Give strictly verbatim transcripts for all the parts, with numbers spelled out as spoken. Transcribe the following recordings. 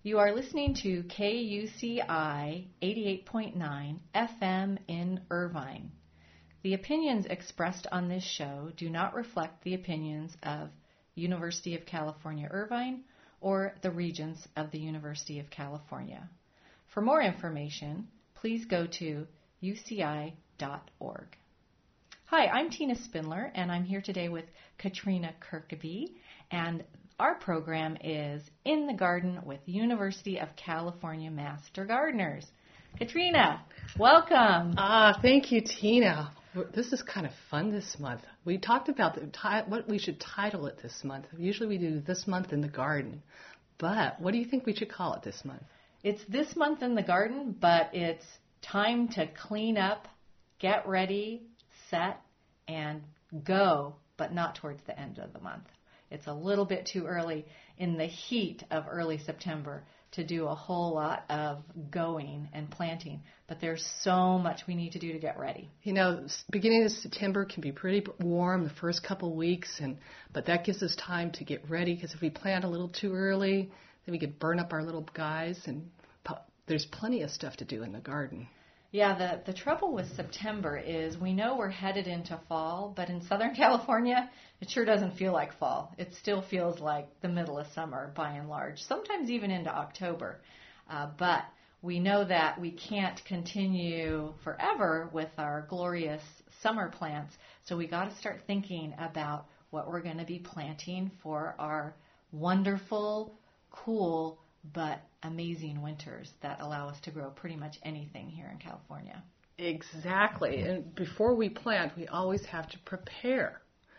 You are listening to K U C I eighty-eight point nine F M in Irvine. The opinions expressed on this show do not reflect the opinions of University of California, Irvine, or the Regents of the University of California. For more information, please go to u c i dot org. Hi, I'm Tina Spindler, and I'm here today with Katrina Kirkeby, and our program is In the Garden with University of California Master Gardeners. Katrina, welcome. Ah, thank you, Tina. This is kind of fun this month. We talked about the ti- what we should title it this month. Usually we do This Month in the Garden, but what do you think we should call it this month? It's This Month in the Garden, but it's time to clean up, get ready, set, and go, but not towards the end of the month. It's a little bit too early in the heat of early September to do a whole lot of going and planting, but there's so much we need to do to get ready. You know, beginning of September can be pretty warm the first couple weeks, and but that gives us time to get ready, because if we plant a little too early, then we could burn up our little guys, and there's plenty of stuff to do in the garden. Yeah, the, the trouble with September is we know we're headed into fall, but in Southern California, it sure doesn't feel like fall. It still feels like the middle of summer by and large, sometimes even into October. Uh, but we know that we can't continue forever with our glorious summer plants, so we got to start thinking about what we're going to be planting for our wonderful, cool, but amazing winters that allow us to grow pretty much anything here in California. Exactly. And before we plant, we always have to prepare.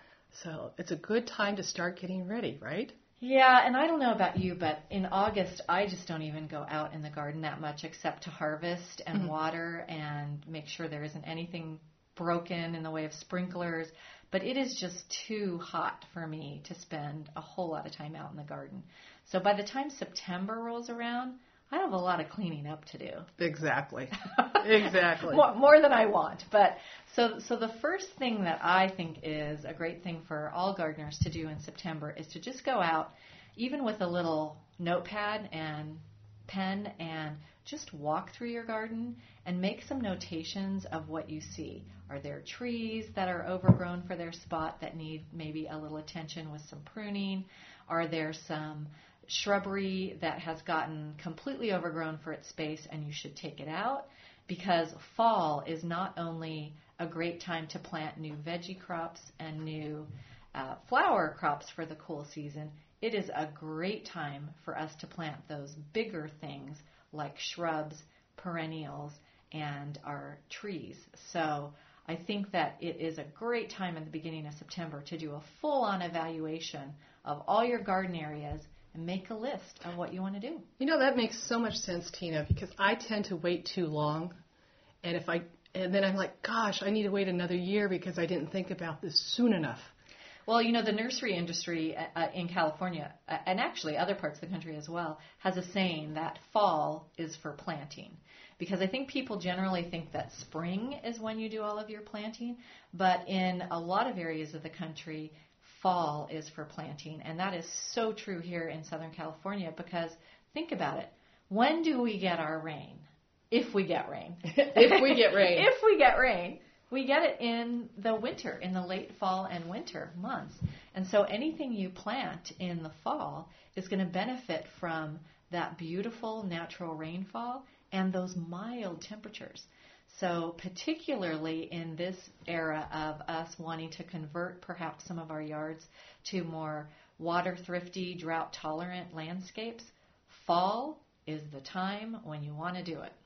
So it's a good time to start getting ready, right? Yeah, and I don't know about you, but in August, I just don't even go out in the garden that much except to harvest and mm-hmm. water and make sure there isn't anything broken in the way of sprinklers. But it is just too hot for me to spend a whole lot of time out in the garden. So by the time September rolls around, I have a lot of cleaning up to do. Exactly. Exactly. more, more than I want. But so so the first thing that I think is a great thing for all gardeners to do in September is to just go out, even with a little notepad and pen, and just walk through your garden and make some notations of what you see. Are there trees that are overgrown for their spot that need maybe a little attention with some pruning? Are there some shrubbery that has gotten completely overgrown for its space and you should take it out? Because fall is not only a great time to plant new veggie crops and new uh, flower crops for the cool season, it is a great time for us to plant those bigger things like shrubs, perennials, and our trees. So I think that it is a great time at the beginning of September to do a full-on evaluation of all your garden areas and make a list of what you want to do. You know, that makes so much sense, Tina, because I tend to wait too long, and if I and then I'm like, gosh, I need to wait another year because I didn't think about this soon enough. Well, you know, the nursery industry uh, in California, uh, and actually other parts of the country as well, has a saying that fall is for planting. Because I think people generally think that spring is when you do all of your planting, but in a lot of areas of the country, fall is for planting. And that is so true here in Southern California, because think about it. When do we get our rain? If we get rain. If we get rain. If we get rain. We get it in the winter, in the late fall and winter months. And so anything you plant in the fall is going to benefit from that beautiful natural rainfall and those mild temperatures. So particularly in this era of us wanting to convert perhaps some of our yards to more water-thrifty, drought-tolerant landscapes, fall is the time when you want to do it.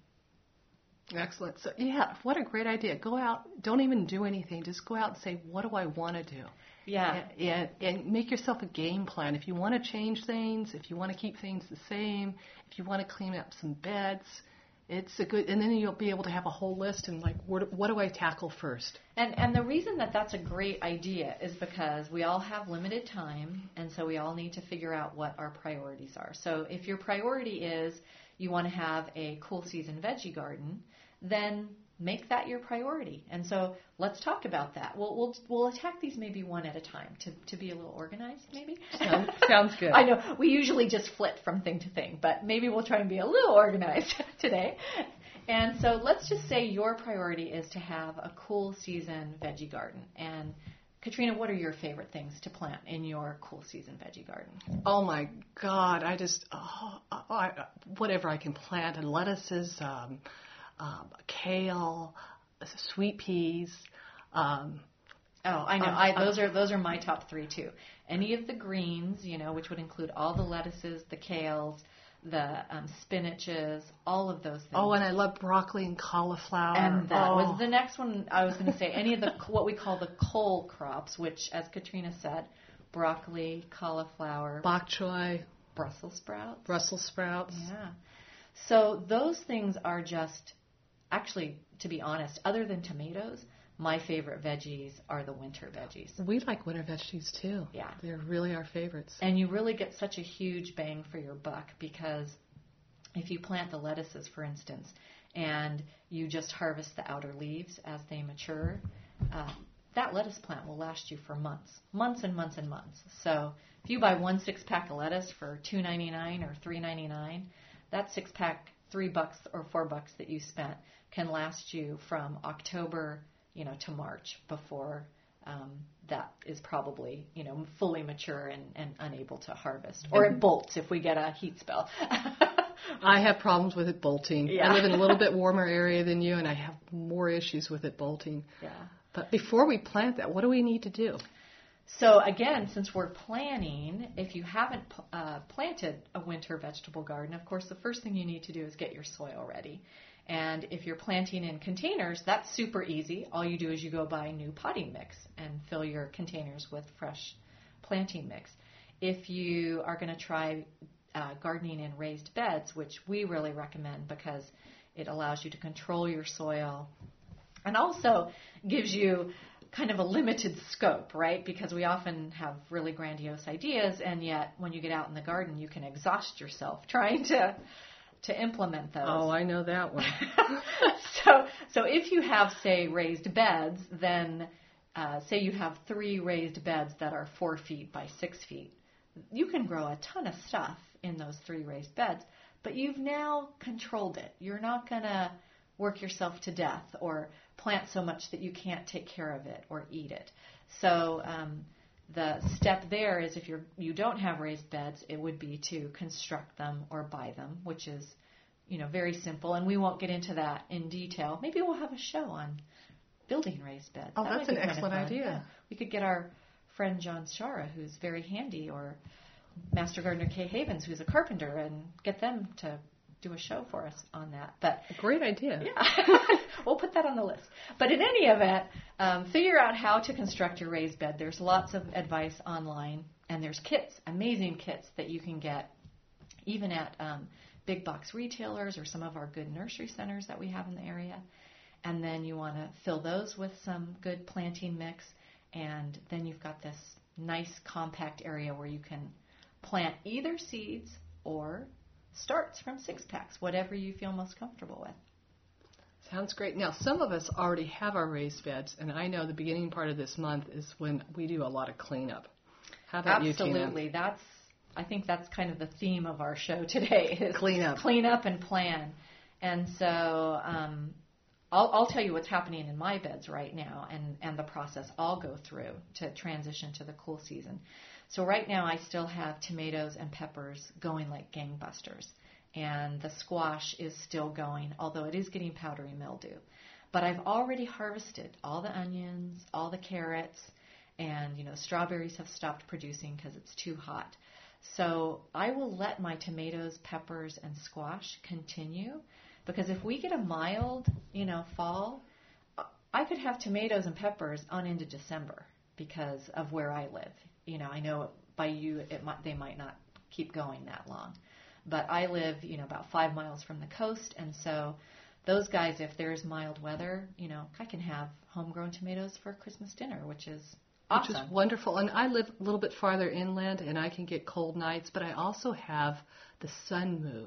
Excellent. So, yeah, what a great idea. Go out. Don't even do anything. Just go out and say, what do I want to do? Yeah. And, and, and make yourself a game plan. If you want to change things, if you want to keep things the same, if you want to clean up some beds, it's a good, and then you'll be able to have a whole list and like, what, what do I tackle first? And and the reason that that's a great idea is because we all have limited time, and so we all need to figure out what our priorities are. So if your priority is you want to have a cool season veggie garden, then make that your priority. And so let's talk about that. We'll we'll we'll attack these maybe one at a time to, to be a little organized, maybe. Sounds, sounds good. I know we usually just flit from thing to thing, but maybe we'll try and be a little organized today. And so let's just say your priority is to have a cool season veggie garden. And Katrina, what are your favorite things to plant in your cool season veggie garden? Oh my God! I just oh, oh, I, whatever I can plant, and lettuces, um, um, kale, sweet peas. Um, oh, I know. Um, I, those are those are my top three too. Any of the greens, you know, which would include all the lettuces, the kales, the um, spinaches, all of those things. Oh, and I love broccoli and cauliflower. And that oh. was the next one I was going to say. Any of the what we call the cole crops, which, as Katrina said, broccoli, cauliflower, bok choy, Brussels sprouts. Brussels sprouts. Yeah. So those things are just, actually, to be honest, other than tomatoes, my favorite veggies are the winter veggies. We like winter veggies too. Yeah. They're really our favorites. And you really get such a huge bang for your buck because if you plant the lettuces, for instance, and you just harvest the outer leaves as they mature, uh, that lettuce plant will last you for months, months and months and months. So if you buy one six-pack of lettuce for two ninety-nine or three ninety-nine, that six-pack, three bucks or four bucks that you spent can last you from October, you know, to March before um, that is probably, you know, fully mature and, and unable to harvest. Or it bolts if we get a heat spell. I have problems with it bolting. Yeah. I live in a little bit warmer area than you, and I have more issues with it bolting. Yeah. But before we plant that, what do we need to do? So again, since we're planning, if you haven't uh, planted a winter vegetable garden, of course, the first thing you need to do is get your soil ready. And if you're planting in containers, that's super easy. All you do is you go buy new potting mix and fill your containers with fresh planting mix. If you are going to try uh, gardening in raised beds, which we really recommend because it allows you to control your soil and also gives you kind of a limited scope, right? Because we often have really grandiose ideas, and yet when you get out in the garden, you can exhaust yourself trying to to implement those. Oh, I know that one. so, so if you have, say, raised beds, then uh, say you have three raised beds that are four feet by six feet, you can grow a ton of stuff in those three raised beds, but you've now controlled it. You're not going to work yourself to death or plant so much that you can't take care of it or eat it. So um, the step there is if you're, you don't have raised beds, it would be to construct them or buy them, which is, you know, very simple. And we won't get into that in detail. Maybe we'll have a show on building raised beds. Oh, That that's might an be kind of excellent fun. idea. Yeah. We could get our friend John Shara, who's very handy, or Master Gardener Kay Havens, who's a carpenter, and get them to do a show for us on that. But great idea. Yeah, we'll put that on the list. But in any event, um, figure out how to construct your raised bed. There's lots of advice online, and there's kits, amazing kits that you can get even at um, big box retailers or some of our good nursery centers that we have in the area. And then you want to fill those with some good planting mix, and then you've got this nice compact area where you can plant either seeds or starts from six packs, whatever you feel most comfortable with. Sounds great. Now, some of us already have our raised beds, and I know the beginning part of this month is when we do a lot of cleanup. How about you, Tina? Absolutely. That's, I think that's kind of the theme of our show today is clean up, clean up and plan. And so um, I'll, I'll tell you what's happening in my beds right now and, and the process I'll go through to transition to the cool season. So right now I still have tomatoes and peppers going like gangbusters, and the squash is still going, although it is getting powdery mildew. But I've already harvested all the onions, all the carrots, and you know strawberries have stopped producing because it's too hot. So I will let my tomatoes, peppers, and squash continue, because if we get a mild, you know, fall, I could have tomatoes and peppers on into December because of where I live. You know, I know by you it might, they might not keep going that long. But I live, you know, about five miles from the coast, and so those guys, if there's mild weather, you know, I can have homegrown tomatoes for Christmas dinner, which is awesome. Which is wonderful. And I live a little bit farther inland, and I can get cold nights, but I also have the sun moves.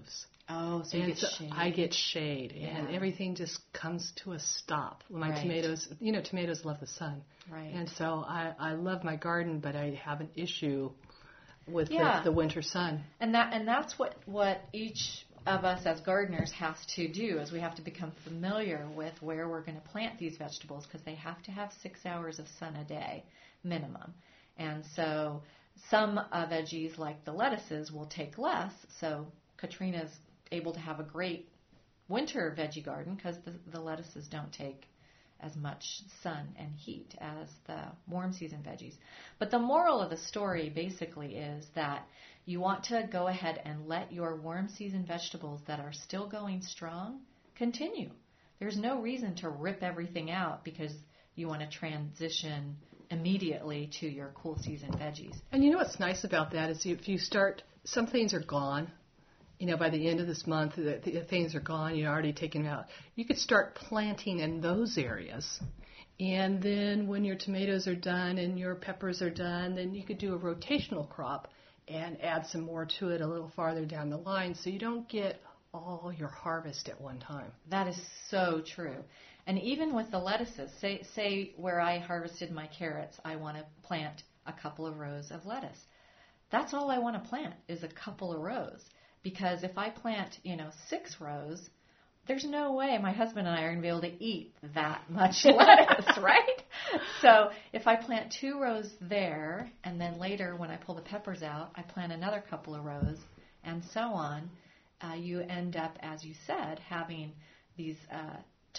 Oh, so you and get so shade. I get shade, Yeah. and everything just comes to a stop. My Right. tomatoes, you know, tomatoes love the sun. Right. And so I, I love my garden, but I have an issue with Yeah. the, the winter sun. And that and that's what, what each of us as gardeners has to do, is we have to become familiar with where we're going to plant these vegetables, because they have to have six hours of sun a day minimum. And so some uh, veggies like the lettuces will take less. So Katrina's able to have a great winter veggie garden because the, the lettuces don't take as much sun and heat as the warm season veggies. But the moral of the story basically is that you want to go ahead and let your warm season vegetables that are still going strong continue. There's no reason to rip everything out because you want to transition immediately to your cool season veggies. And you know what's nice about that is if you start, some things are gone. You know, by the end of this month, the, the things are gone. You're already taken out. You could start planting in those areas. And then when your tomatoes are done and your peppers are done, then you could do a rotational crop and add some more to it a little farther down the line so you don't get all your harvest at one time. That is so true. And even with the lettuces, say, say where I harvested my carrots, I want to plant a couple of rows of lettuce. That's all I want to plant is a couple of rows. Because if I plant, you know, six rows, there's no way my husband and I are going to be able to eat that much lettuce, right? So if I plant two rows there, and then later when I pull the peppers out, I plant another couple of rows, and so on, uh, you end up, as you said, having these uh,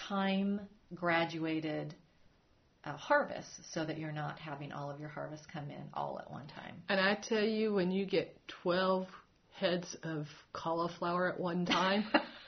time-graduated uh, harvests so that you're not having all of your harvest come in all at one time. And I tell you, when you get twelve heads of cauliflower at one time.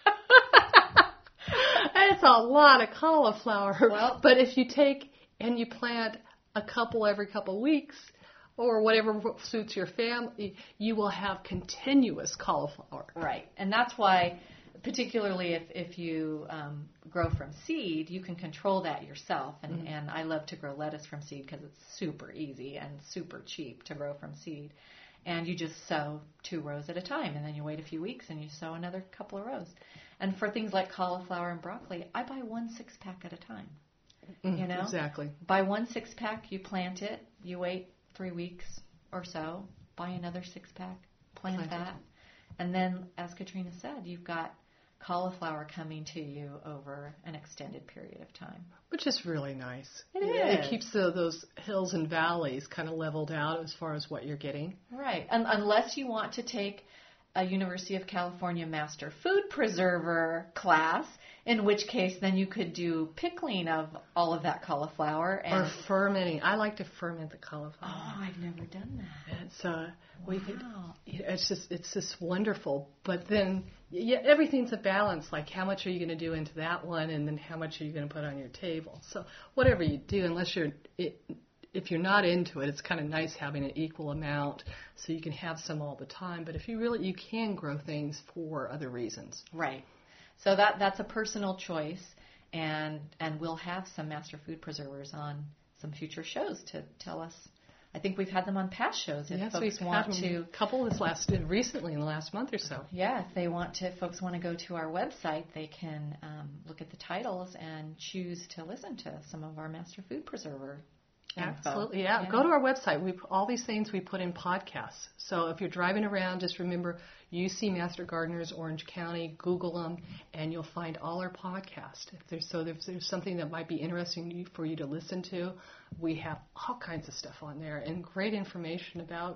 It's a lot of cauliflower. Well, but if you take and you plant a couple every couple weeks or whatever suits your family, you will have continuous cauliflower. Right. And that's why, particularly if, if you um, grow from seed, you can control that yourself. And, mm-hmm. and I love to grow lettuce from seed because it's super easy and super cheap to grow from seed. And you just sow two rows at a time, and then you wait a few weeks and you sow another couple of rows. And for things like cauliflower and broccoli, I buy one six-pack at a time. Mm, you know, exactly. Buy one six-pack, you plant it, you wait three weeks or so, buy another six-pack, plant, plant that, it. And then, as Katrina said, you've got cauliflower coming to you over an extended period of time. Which is really nice. It yeah, is. It keeps the, those hills and valleys kind of leveled out as far as what you're getting. Right. And unless you want to take a University of California Master Food Preserver class, in which case then you could do pickling of all of that cauliflower. And or fermenting. I like to ferment the cauliflower. Oh, I've never done that. It's, uh, we wow. could, it's just it's just wonderful. But then yeah, everything's a balance. Like how much are you going to do into that one, and then how much are you going to put on your table? So whatever you do, unless you're it, if you're not into it, it's kind of nice having an equal amount so you can have some all the time. But if you really, you can grow things for other reasons. Right. So that that's a personal choice, and and we'll have some master food preservers on some future shows to tell us. I think we've had them on past shows. If yes, folks we've want had to, a couple this last recently in the last month or so. Yeah, if they want to, if folks want to go to our website, they can um, look at the titles and choose to listen to some of our master food preserver. Absolutely, yeah. yeah. Go to our website. We all these things we put in podcasts. So if you're driving around, just remember U C Master Gardeners Orange County. Google them, and you'll find all our podcasts. If there's so if there's something that might be interesting for you to listen to, we have all kinds of stuff on there and great information about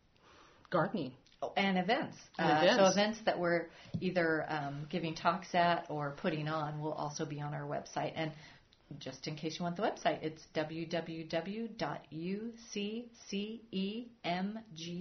gardening. Oh, and events. And uh, events. So events that we're either um, giving talks at or putting on will also be on our website. And just in case you want the website, it's w w w dot u c cemg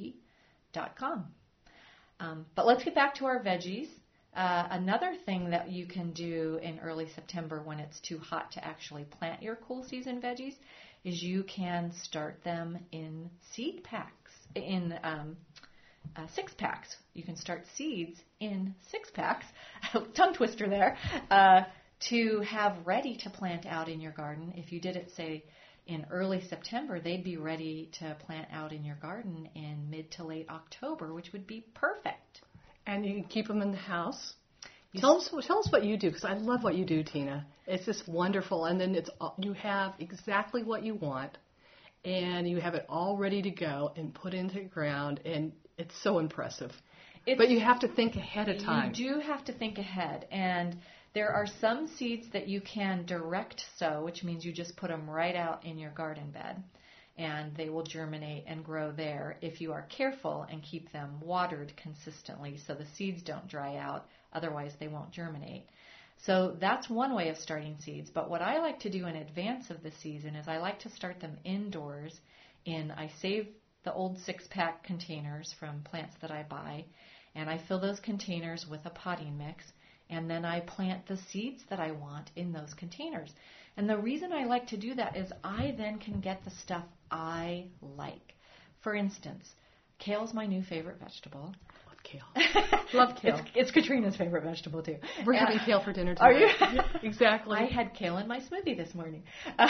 dot com. Um, but let's get back to our veggies. Uh, another thing that you can do in early September when it's too hot to actually plant your cool season veggies is you can start them in seed packs, in um, uh, six packs. You can start seeds in six packs. Tongue twister there. Uh, to have ready to plant out in your garden. If you did it, say, in early September, they'd be ready to plant out in your garden in mid to late October, which would be perfect. And you can keep them in the house. Tell us, tell us what you do, because I love what you do, Tina. It's just wonderful. And then it's you have exactly what you want, and you have it all ready to go and put into the ground, and it's so impressive. It's, but you have to think ahead of time. You do have to think ahead, and there are some seeds that you can direct sow, which means you just put them right out in your garden bed, and they will germinate and grow there if you are careful and keep them watered consistently so the seeds don't dry out. Otherwise, they won't germinate. So that's one way of starting seeds. But what I like to do in advance of the season is I like to start them indoors. In I save the old six-pack containers from plants that I buy, and I fill those containers with a potting mix, and then I plant the seeds that I want in those containers. And the reason I like to do that is I then can get the stuff I like. For instance, kale's my new favorite vegetable. Kale. Love kale. It's, it's Katrina's favorite vegetable, too. We're uh, having kale for dinner Are tonight. you? Yeah, exactly. I had kale in my smoothie this morning.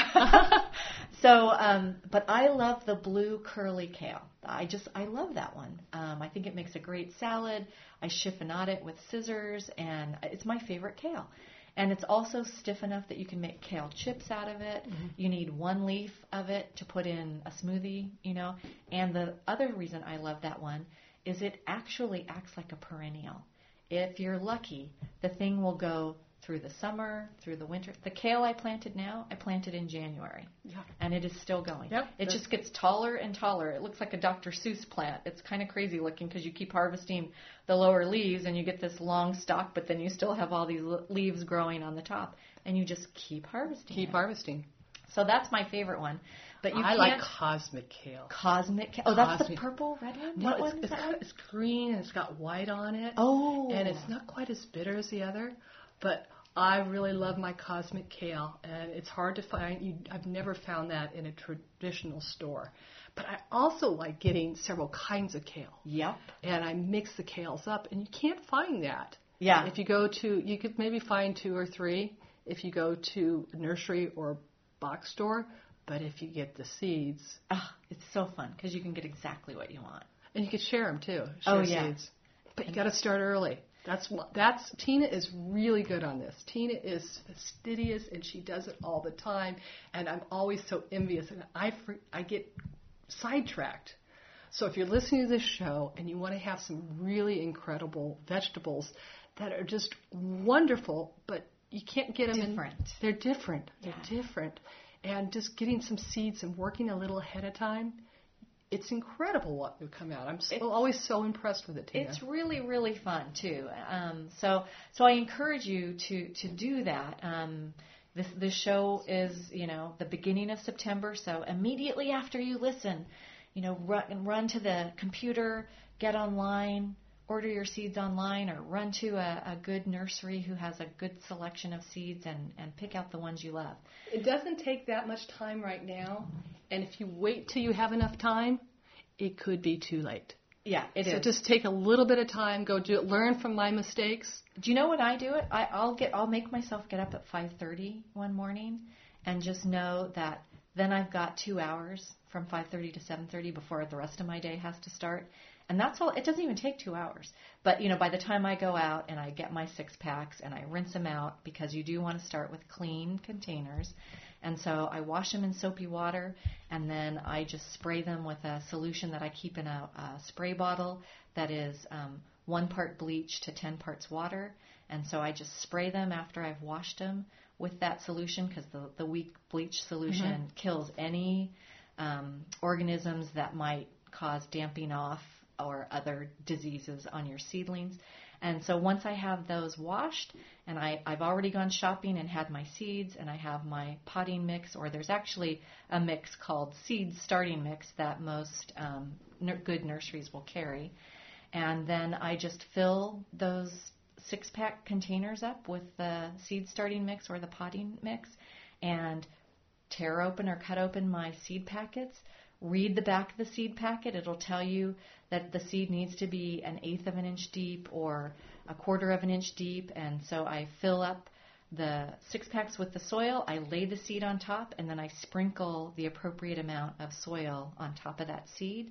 so, um, but I love the blue curly kale. I just, I love that one. Um, I think it makes a great salad. I chiffonade it with scissors, and it's my favorite kale. And it's also stiff enough that you can make kale chips out of it. Mm-hmm. You need one leaf of it to put in a smoothie, you know. And the other reason I love that one is it actually acts like a perennial. If you're lucky, the thing will go through the summer, through the winter. The kale I planted now, I planted in January. Yeah. And it is still going. Yep. It just gets taller and taller. It looks like a Doctor Seuss plant. It's kind of crazy looking because you keep harvesting the lower leaves and you get this long stalk, but then you still have all these leaves growing on the top. And you just keep harvesting Keep it. harvesting. So that's my favorite one. But you I can't... like cosmic kale. Cosmic kale. Oh, that's Cosmic. the purple, red one? No, What it's, one is it's, that one? it's green and it's got white on it. Oh. And it's not quite as bitter as the other, but I really love my cosmic kale, and it's hard to find. You, I've never found that in a traditional store. But I also like getting several kinds of kale. Yep. And I mix the kales up, and you can't find that. Yeah. If you go to, you could maybe find two or three if you go to a nursery or box store. But if you get the seeds... Oh, it's so fun because you can get exactly what you want. And you can share them, too. Share oh, yeah. Seeds. But you got to start early. That's what, that's Tina is really good on this. Tina is fastidious, and she does it all the time. And I'm always so envious. And I, I get sidetracked. So if you're listening to this show and you want to have some really incredible vegetables that are just wonderful, but you can't get them different. in... They're different. They're yeah. different. And just getting some seeds and working a little ahead of time, it's incredible what will come out. I'm so, always so impressed with it, Tina. It's really, really fun, too. Um, so so I encourage you to, to do that. Um, this, this show is, you know, the beginning of September, so immediately after you listen, you know, run, run to the computer, get online, order your seeds online, or run to a, a good nursery who has a good selection of seeds and, and pick out the ones you love. It doesn't take that much time right now, and if you wait till you have enough time, it could be too late. Yeah, it so is. So just take a little bit of time, go do it, learn from my mistakes. Do you know when I do it? I, I'll get, I'll make myself get up at five thirty one morning, and just know that then I've got two hours from five thirty to seven thirty before the rest of my day has to start. And that's all. It doesn't even take two hours. But, you know, by the time I go out and I get my six packs and I rinse them out, because you do want to start with clean containers. And so I wash them in soapy water, and then I just spray them with a solution that I keep in a, a spray bottle that is um, one part bleach to ten parts water. And so I just spray them after I've washed them with that solution, because the, the weak bleach solution mm-hmm. kills any um, organisms that might cause damping off or other diseases on your seedlings. And so once I have those washed, and I, I've already gone shopping and had my seeds, and I have my potting mix, or there's actually a mix called seed starting mix that most um, n- good nurseries will carry. And then I just fill those six-pack containers up with the seed starting mix or the potting mix, and tear open or cut open my seed packets. Read the back of the seed packet. It'll tell you that the seed needs to be an eighth of an inch deep or a quarter of an inch deep. And so I fill up the six packs with the soil. I lay the seed on top, and then I sprinkle the appropriate amount of soil on top of that seed.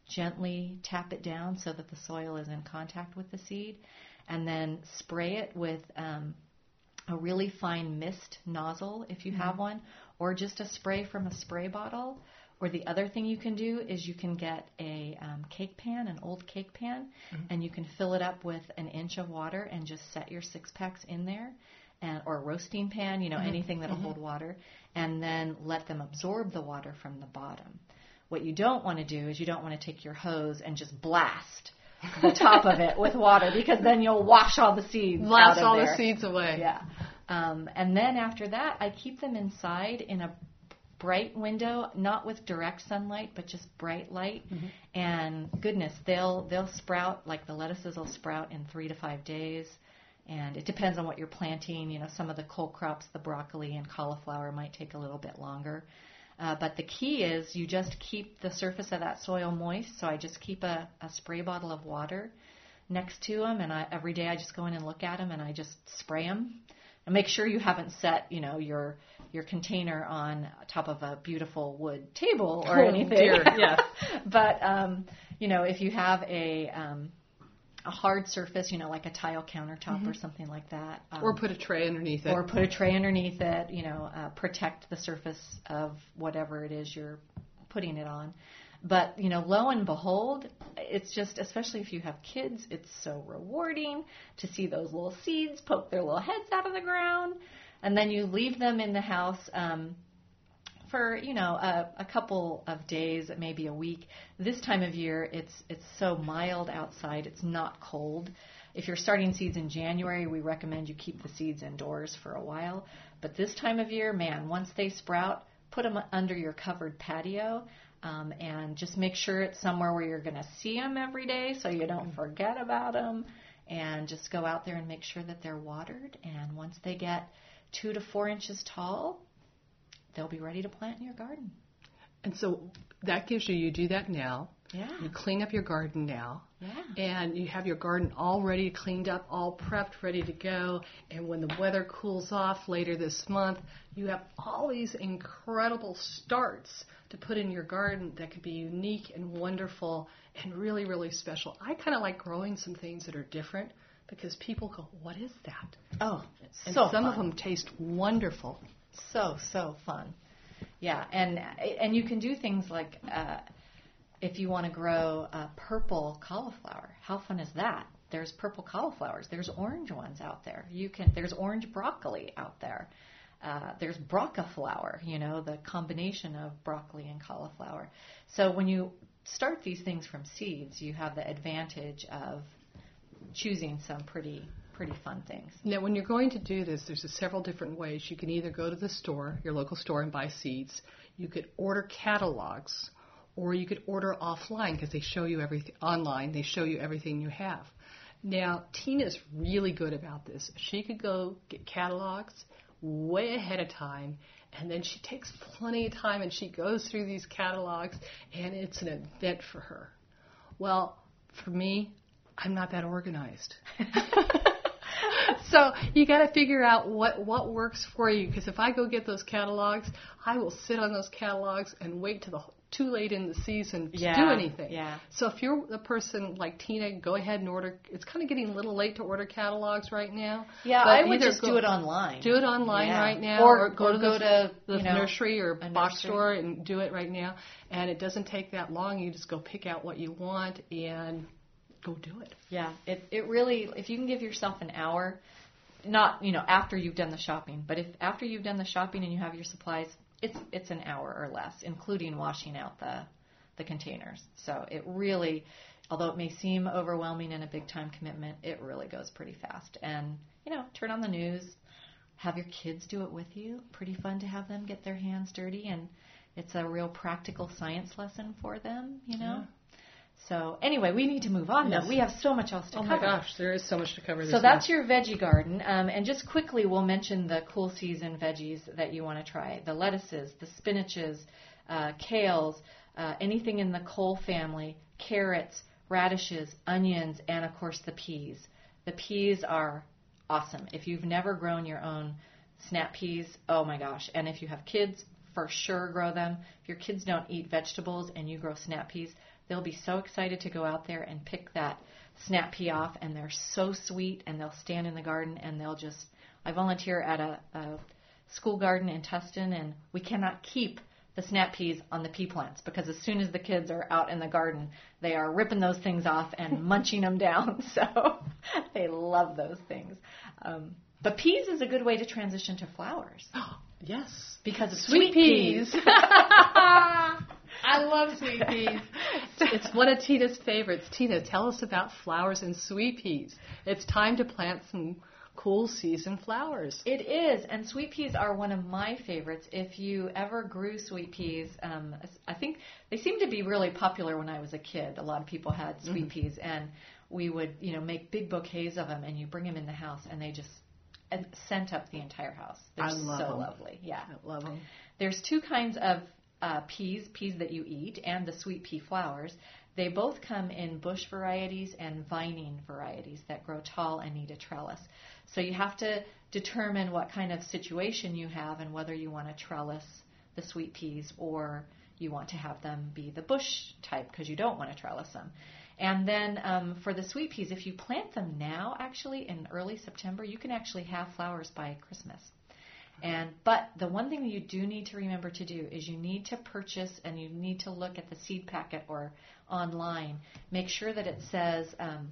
gently tap it down so that the soil is in contact with the seed, and then spray it with um, a really fine mist nozzle if you mm-hmm. have one, or just a spray from a spray bottle. Or the other thing you can do is you can get a um, cake pan, an old cake pan, mm-hmm. and you can fill it up with an inch of water and just set your six packs in there, and or a roasting pan, you know, mm-hmm. anything that'll mm-hmm. hold water, and then let them absorb the water from the bottom. What you don't want to do is you don't want to take your hose and just blast the top of it with water, because then you'll wash all the seeds blast out of all there. the seeds away. Yeah. Um, and then after that, I keep them inside in a bright window, not with direct sunlight, but just bright light. Mm-hmm. And goodness, they'll they'll sprout, like the lettuces will sprout in three to five days. And it depends on what you're planting. You know, some of the cole crops, the broccoli and cauliflower, might take a little bit longer. Uh, but the key is you just keep the surface of that soil moist. So I just keep a, a spray bottle of water next to them, and I, every day I just go in and look at them, and I just spray them. And make sure you haven't set, you know, your your container on top of a beautiful wood table or oh, anything. Dear. Yeah. But um, you know, if you have a um, a hard surface, you know, like a tile countertop mm-hmm. or something like that, um, or put a tray underneath it, or put a tray underneath it. You know, uh, protect the surface of whatever it is you're putting it on. But, you know, lo and behold, it's just, especially if you have kids, it's so rewarding to see those little seeds poke their little heads out of the ground. And then you leave them in the house um, for, you know, a, a couple of days, maybe a week. This time of year, it's it's so mild outside. It's not cold. If you're starting seeds in January, we recommend you keep the seeds indoors for a while. But this time of year, man, once they sprout, put them under your covered patio. Um, and just make sure it's somewhere where you're going to see them every day so you don't forget about them. And just go out there and make sure that they're watered. And once they get two to four inches tall, they'll be ready to plant in your garden. And so that gives you, you do that now. Yeah. You clean up your garden now. Yeah. And you have your garden all ready, cleaned up, all prepped, ready to go. And when the weather cools off later this month, you have all these incredible starts to put in your garden that could be unique and wonderful and really, really special. I kind of like growing some things that are different because people go, what is that? Oh, it's and so some fun. of them taste wonderful. So, so fun. Yeah, and and you can do things like uh, if you want to grow a purple cauliflower, how fun is that? There's purple cauliflowers. There's orange ones out there. You can. There's orange broccoli out there. Uh, there's broccaflower, you know, the combination of broccoli and cauliflower. So when you start these things from seeds, you have the advantage of choosing some pretty pretty fun things. Now, when you're going to do this, there's a several different ways. You can either go to the store, your local store, and buy seeds. You could order catalogs, or you could order offline because they show you everything online. They show you everything you have. Now, Tina's really good about this. She could go get catalogs way ahead of time, and then she takes plenty of time and she goes through these catalogs, and it's an event for her. Well, for me, I'm not that organized. So you got to figure out what, what works for you, because if I go get those catalogs, I will sit on those catalogs and wait till the too late in the season to yeah, do anything. Yeah. So if you're a person like Tina, go ahead and order. It's kind of getting a little late to order catalogs right now. Yeah, I would just go, do it online. Do it online yeah. right now, or, or go or to go the, to the you know, nursery or box nursery. store and do it right now. And it doesn't take that long. You just go pick out what you want and go do it. Yeah, it it really, if you can give yourself an hour, not, you know, after you've done the shopping, but if after you've done the shopping and you have your supplies, it's it's an hour or less, including washing out the the containers. So it really, although it may seem overwhelming and a big time commitment, it really goes pretty fast. And, you know, turn on the news, have your kids do it with you. Pretty fun to have them get their hands dirty, and it's a real practical science lesson for them, you know. Yeah. So anyway, we need to move on, yes. though. We have so much else to oh cover. Oh, my gosh, there is so much to cover. So that's your veggie garden. Um, and just quickly, we'll mention the cool season veggies that you want to try. The lettuces, the spinaches, uh, kales, uh, anything in the cole family, carrots, radishes, onions, and, of course, the peas. The peas are awesome. If you've never grown your own snap peas, oh, my gosh. And if you have kids, for sure grow them. If your kids don't eat vegetables and you grow snap peas, they'll be so excited to go out there and pick that snap pea off, and they're so sweet, and they'll stand in the garden, and they'll just, I volunteer at a, a school garden in Tustin, and we cannot keep the snap peas on the pea plants because as soon as the kids are out in the garden, they are ripping those things off and munching them down. So they love those things. Um, but peas is a good way to transition to flowers. Yes. Because of Sweet, sweet peas. peas. I love sweet peas. It's one of Tina's favorites. Tina, tell us about flowers and sweet peas. It's time to plant some cool season flowers. It is, and sweet peas are one of my favorites. If you ever grew sweet peas, um, I think they seemed to be really popular when I was a kid. A lot of people had sweet mm-hmm. peas, and we would, you know, make big bouquets of them, and you bring them in the house, and they just scent up the entire house. They're I love so them. lovely. Yeah, I love them. There's two kinds of uh, peas, peas that you eat, and the sweet pea flowers. They both come in bush varieties and vining varieties that grow tall and need a trellis. So you have to determine what kind of situation you have and whether you want to trellis the sweet peas or you want to have them be the bush type because you don't want to trellis them. And then um, for the sweet peas, if you plant them now, actually in early September, you can actually have flowers by Christmas. And but the one thing you do need to remember to do is you need to purchase and you need to look at the seed packet or online. Make sure that it says um,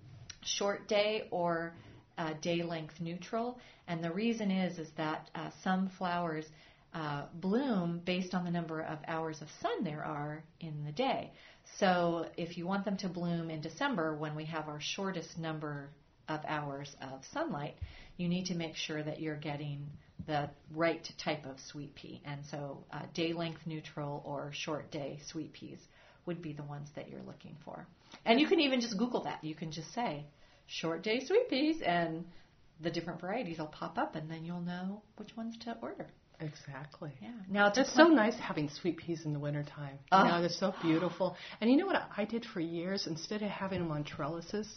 short day or uh, day length neutral. And the reason is is that uh, some flowers uh, bloom based on the number of hours of sun there are in the day. So if you want them to bloom in December when we have our shortest number of hours of sunlight, you need to make sure that you're getting the right type of sweet pea. And so uh, day length neutral or short day sweet peas would be the ones that you're looking for. And you can even just Google that. You can just say short day sweet peas and the different varieties will pop up and then you'll know which ones to order. Exactly. Yeah. Now it's so nice having sweet peas in the wintertime. Oh. You know, they're so beautiful. And you know what I did for years? Instead of having them on trellises,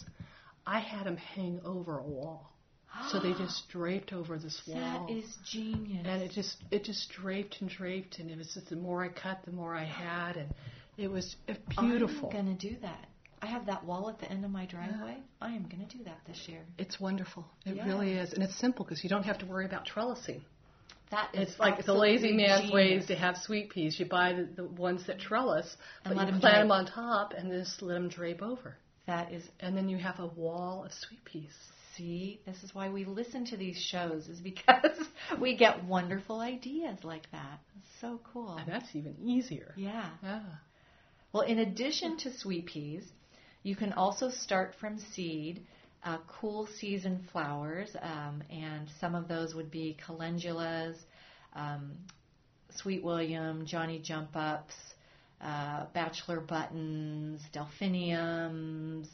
I had them hang over a wall. So they just draped over this wall. That is genius. And it just it just draped and draped, and it was just the more I cut, the more I had, and it was beautiful. I'm going to do that. I have that wall at the end of my driveway. Yeah. I am going to do that this year. It's wonderful. It yeah. really is, and it's simple because you don't have to worry about trellising. That is it's like the lazy man's genius. ways to have sweet peas. You buy the, the ones that trellis, and but let you them plant drape. them on top and just let them drape over. That is, and then you have a wall of sweet peas. See, this is why we listen to these shows, is because we get wonderful ideas like that. It's so cool. And that's even easier. Yeah. Yeah. Well, in addition to sweet peas, you can also start from seed uh, cool season flowers, um, and some of those would be calendulas, um, Sweet William, Johnny Jump Ups, uh, Bachelor Buttons, Delphiniums,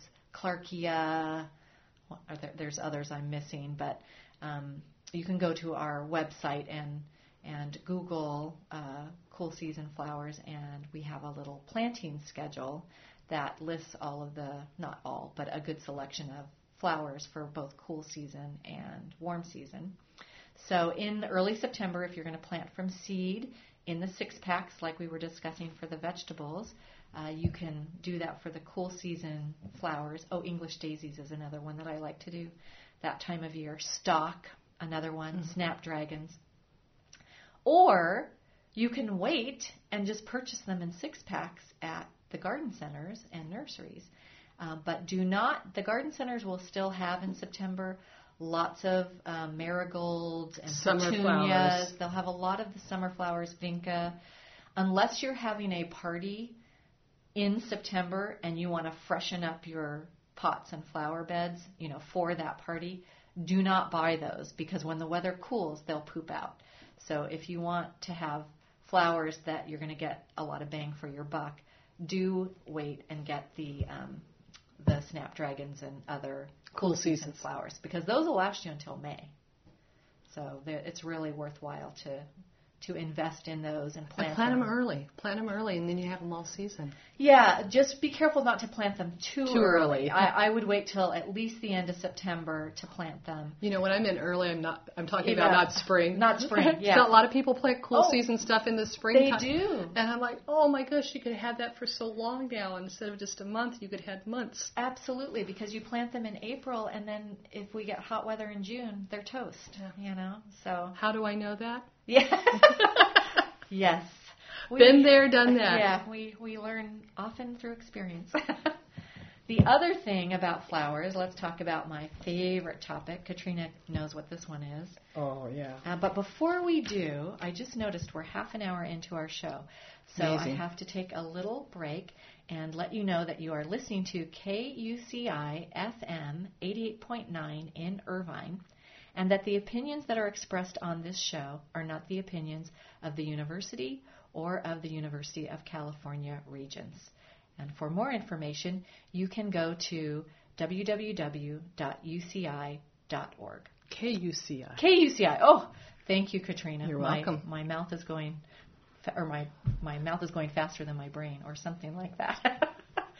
Clarkia. Well, there, there's others I'm missing, but um, you can go to our website and and Google uh, cool season flowers, and we have a little planting schedule that lists all of the, not all, but a good selection of flowers for both cool season and warm season. So in early September, if you're going to plant from seed in the six packs like we were discussing for the vegetables, uh, you can do that for the cool season flowers. Oh, English daisies is another one that I like to do that time of year. Stock, another one. Mm-hmm. Snapdragons. Or you can wait and just purchase them in six packs at the garden centers and nurseries. Uh, but do not, the garden centers will still have in September lots of um, marigolds and summer petunias. Flowers. They'll have a lot of the summer flowers, vinca. Unless you're having a party in September and you want to freshen up your pots and flower beds, you know, for that party, do not buy those because when the weather cools, they'll poop out. So if you want to have flowers that you're going to get a lot of bang for your buck, do wait and get the um, the snapdragons and other cool, cool season flowers because those will last you until May. So it's really worthwhile to to invest in those and plant, I plant them. them early. Plant them early, and then you have them all season. Yeah, just be careful not to plant them too, too early. early. I, I would wait till at least the end of September to plant them. You know, when I mean early, I'm not. I'm talking Yeah. about not spring. Not spring. Yeah. So a lot of people plant cool Oh, season stuff in the spring. They do. And I'm like, oh my gosh, you could have that for so long now. Instead of just a month, you could have months. Absolutely, because you plant them in April, and then if we get hot weather in June, they're toast. Yeah. You know, so How do I know that? yeah, yes, we, Been there, done that. Yeah, we we learn often through experience. The other thing about flowers, let's talk about my favorite topic. Katrina knows what this one is. Oh yeah. Uh, but before we do, I just noticed we're half an hour into our show. So Amazing. I have to take a little break and let you know that you are listening to K U C I F M eighty-eight point nine in Irvine, and that the opinions that are expressed on this show are not the opinions of the university or of the University of California Regents. And for more information, you can go to w w w dot u c i dot org. K U C I. K U C I. Oh, thank you, Katrina. You're my, welcome. My mouth is going, fa- or my my mouth is going faster than my brain, or something like that.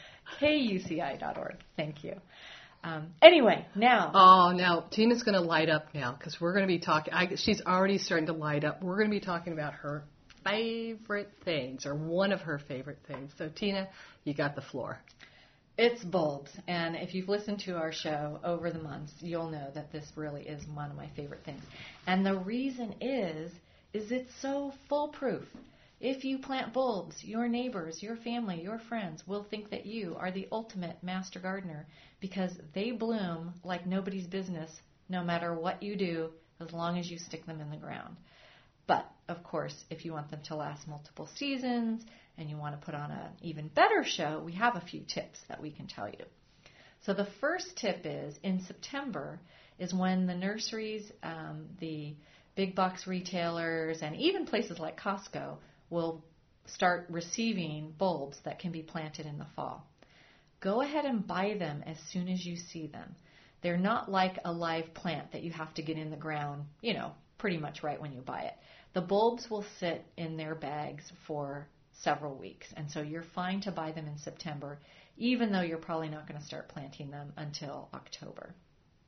K U C I dot org. Thank you. Um, anyway, now. Oh, now Tina's going to light up now because we're going to be talking. I, she's already starting to light up. We're going to be talking about her favorite things, or one of her favorite things. So, Tina, you got the floor. It's bulbs, and if you've listened to our show over the months, you'll know that this really is one of my favorite things. And the reason is, is it's so foolproof. If you plant bulbs, your neighbors, your family, your friends will think that you are the ultimate master gardener because they bloom like nobody's business no matter what you do as long as you stick them in the ground. But, of course, if you want them to last multiple seasons and you want to put on an even better show, we have a few tips that we can tell you. So the first tip is, in September is when the nurseries, um, the big box retailers, and even places like Costco will start receiving bulbs that can be planted in the fall. Go ahead and buy them as soon as you see them. They're not like a live plant that you have to get in the ground, you know, pretty much right when you buy it. The bulbs will sit in their bags for several weeks, and so you're fine to buy them in September, even though you're probably not going to start planting them until October.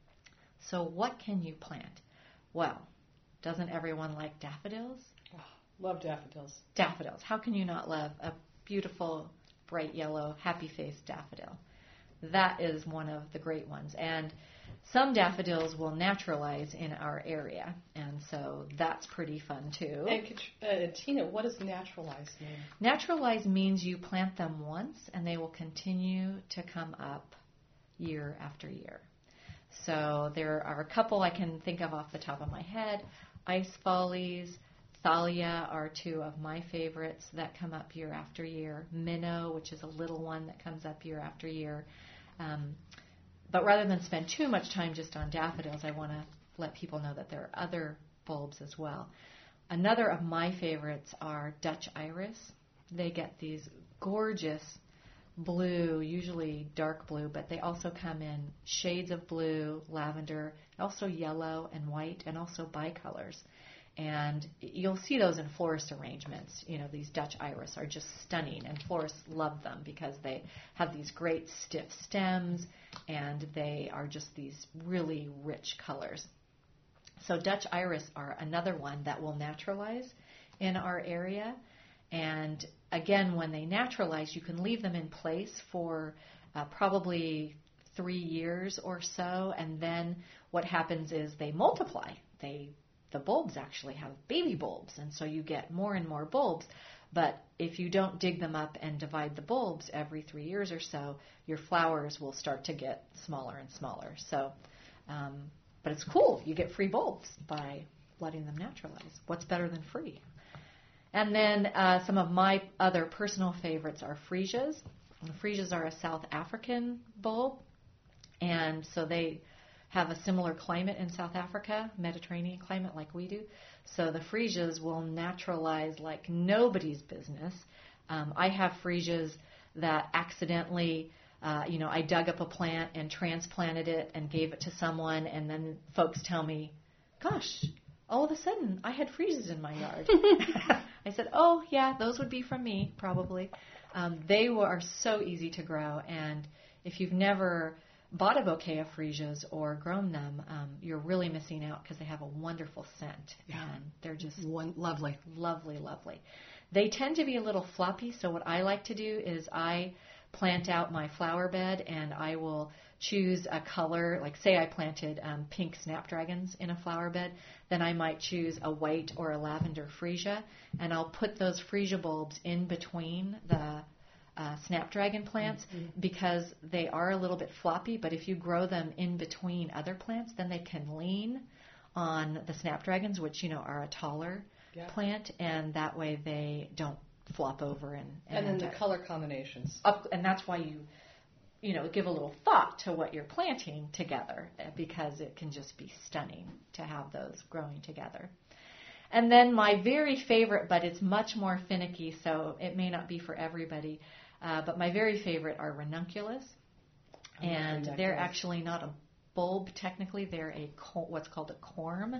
So what can you plant? Well, doesn't everyone like daffodils? Oh, love daffodils. Daffodils. How can you not love a beautiful, bright yellow, happy-faced daffodil? That is one of the great ones. And some daffodils will naturalize in our area, and so that's pretty fun too. And uh, Tina, what does naturalize mean? Naturalize means you plant them once and they will continue to come up year after year. So there are a couple I can think of off the top of my head. Ice Follies, Thalia are two of my favorites that come up year after year. Minnow, which is a little one that comes up year after year. Um, But rather than spend too much time just on daffodils, I want to let people know that there are other bulbs as well. Another of my favorites are Dutch iris. They get these gorgeous blue, usually dark blue, but they also come in shades of blue, lavender, also yellow and white, and also bicolors. And you'll see those in florist arrangements. You know, these Dutch iris are just stunning, and florists love them because they have these great stiff stems, and they are just these really rich colors. So Dutch iris are another one that will naturalize in our area. And again, when they naturalize, you can leave them in place for uh, probably three years or so, and then what happens is they multiply. They The bulbs actually have baby bulbs, and so you get more and more bulbs. But if you don't dig them up and divide the bulbs every three years or so, your flowers will start to get smaller and smaller. So, um, but it's cool. You get free bulbs by letting them naturalize. What's better than free? And then uh, some of my other personal favorites are freesias. And freesias are a South African bulb, and so they have a similar climate in South Africa, Mediterranean climate like we do. So the freesias will naturalize like nobody's business. Um, I have freesias that accidentally, uh, you know, I dug up a plant and transplanted it and gave it to someone, and then folks tell me, gosh, all of a sudden I had freesias in my yard. I said, oh, yeah, those would be from me, probably. Um, they are so easy to grow, and if you've never bought a bouquet of freesias or grown them, um, you're really missing out because they have a wonderful scent, yeah. and they're just One, lovely. Lovely, lovely. They tend to be a little floppy, so what I like to do is I plant out my flower bed, and I will choose a color, like say I planted um, pink snapdragons in a flower bed, then I might choose a white or a lavender freesia, and I'll put those freesia bulbs in between the uh, snapdragon plants mm-hmm. because they are a little bit floppy, but if you grow them in between other plants, then they can lean on the snapdragons, which, you know, are a taller yeah. plant, and that way they don't flop over. And, and, and then the uh, color combinations. Up, and that's why you, you know, give a little thought to what you're planting together, because it can just be stunning to have those growing together. And then my very favorite, but it's much more finicky, so it may not be for everybody, uh, but my very favorite are ranunculus. Oh, and ranunculus. They're actually not a bulb technically, they're a what's called a corm.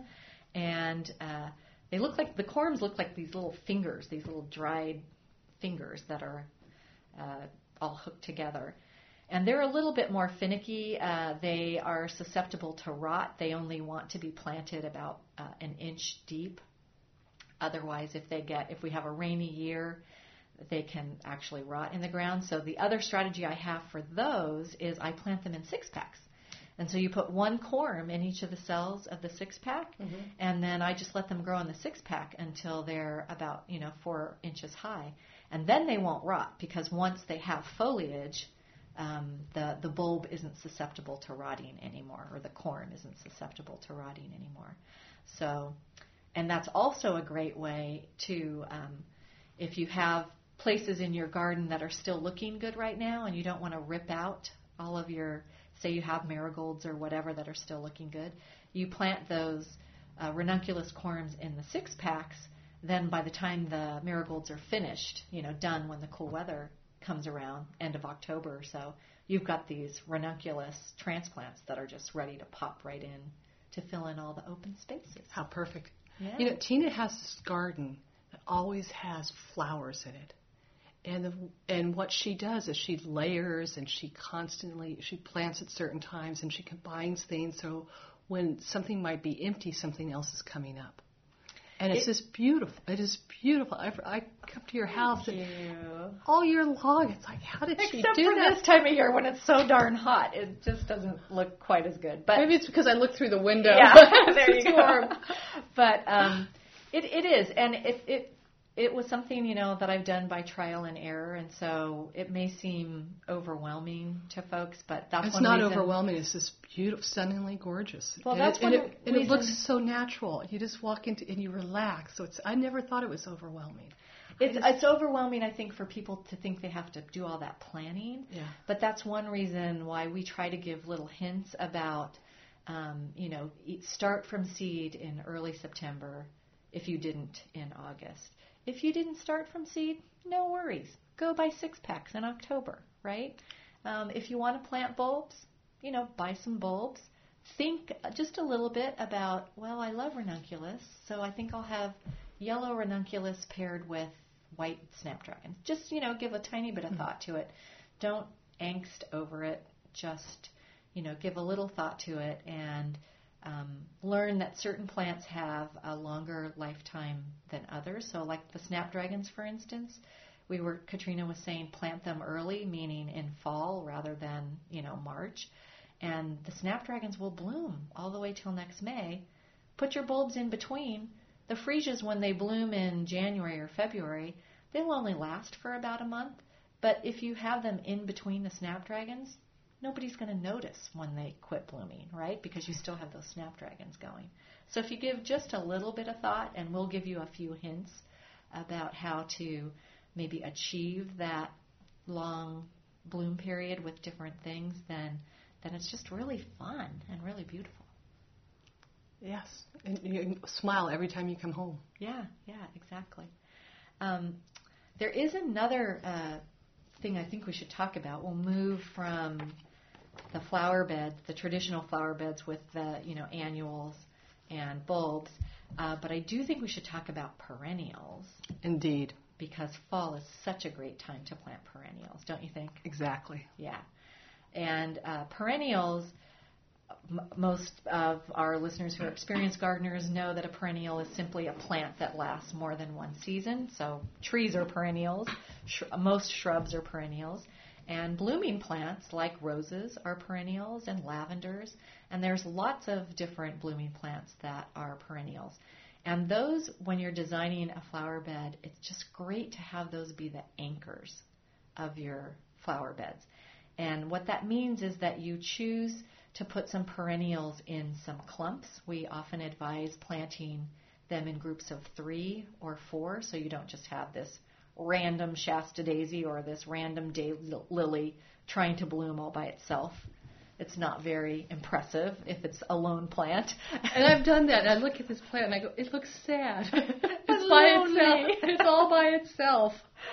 And uh, they look like, the corms look like these little fingers, these little dried fingers that are uh, all hooked together. And they're a little bit more finicky. Uh, they are susceptible to rot. They only want to be planted about uh, an inch deep. Otherwise, if they get, if we have a rainy year, they can actually rot in the ground. So the other strategy I have for those is I plant them in six packs. And so you put one corm in each of the cells of the six pack, mm-hmm. and then I just let them grow in the six pack until they're about, you know, four inches high. And then they won't rot, because once they have foliage, um, the, the bulb isn't susceptible to rotting anymore, or the corm isn't susceptible to rotting anymore. So, and that's also a great way to, um, if you have places in your garden that are still looking good right now and you don't want to rip out all of your, say you have marigolds or whatever that are still looking good, you plant those uh, ranunculus corms in the six packs. Then by the time the marigolds are finished, you know, done when the cool weather comes around, end of October or so, you've got these ranunculus transplants that are just ready to pop right in to fill in all the open spaces. How perfect. Yeah. You know, Tina has this garden that always has flowers in it. And the, and what she does is she layers, and she constantly, she plants at certain times, and she combines things, so when something might be empty, something else is coming up. And it's it, just beautiful. It is beautiful. I, I come to your house Thank and you. all year long, it's like, how did Except she do for that? this time of year when it's so darn hot, it just doesn't look quite as good. But maybe it's because I look through the window. Yeah, there you go. Warm. But um, it it is, and it it it was something, you know, that I've done by trial and error, and so it may seem overwhelming to folks, but that's it's one not reason. overwhelming. It's just beautiful, stunningly gorgeous. Well, and that's it, one and, it, and reason. it looks so natural. You just walk into and you relax. So it's. I never thought it was overwhelming. It's just, it's overwhelming, I think, for people to think they have to do all that planning. Yeah. But that's one reason why we try to give little hints about, um, you know, start from seed in early September if you didn't in August. If you didn't start from seed, no worries. Go buy six packs in October, right? Um, if you want to plant bulbs, you know, buy some bulbs. Think just a little bit about, well, I love ranunculus, so I think I'll have yellow ranunculus paired with white snapdragons. Just, you know, give a tiny bit of thought to it. Don't angst over it. Just, you know, give a little thought to it and um, learn that certain plants have a longer lifetime than others. So like the snapdragons, for instance, we were, Katrina was saying, plant them early, meaning in fall rather than, you know, March. And the snapdragons will bloom all the way till next May. Put your bulbs in between. The freesias, when they bloom in January or February, they'll only last for about a month. But if you have them in between the snapdragons, nobody's going to notice when they quit blooming, right? Because you still have those snapdragons going. So if you give just a little bit of thought, and we'll give you a few hints about how to maybe achieve that long bloom period with different things, then then it's just really fun and really beautiful. Yes, and you smile every time you come home. Yeah, yeah, exactly. Um, there is another uh, thing I think we should talk about. We'll move from the flower beds, the traditional flower beds with the, you know, annuals and bulbs. Uh, but I do think we should talk about perennials. Indeed. Because fall is such a great time to plant perennials, don't you think? Exactly. Yeah. And uh, perennials, m- most of our listeners who are experienced gardeners know that a perennial is simply a plant that lasts more than one season. So trees are perennials. Sh- most shrubs are perennials. And blooming plants like roses are perennials and lavenders. And there's lots of different blooming plants that are perennials. And those, when you're designing a flower bed, it's just great to have those be the anchors of your flower beds. And what that means is that you choose to put some perennials in some clumps. We often advise planting them in groups of three or four, so you don't just have this random Shasta daisy or this random day lily trying to bloom all by itself. It's not very impressive if it's a lone plant. And I've done that. And I look at this plant and I go, it looks sad. It's by itself. It's all by itself.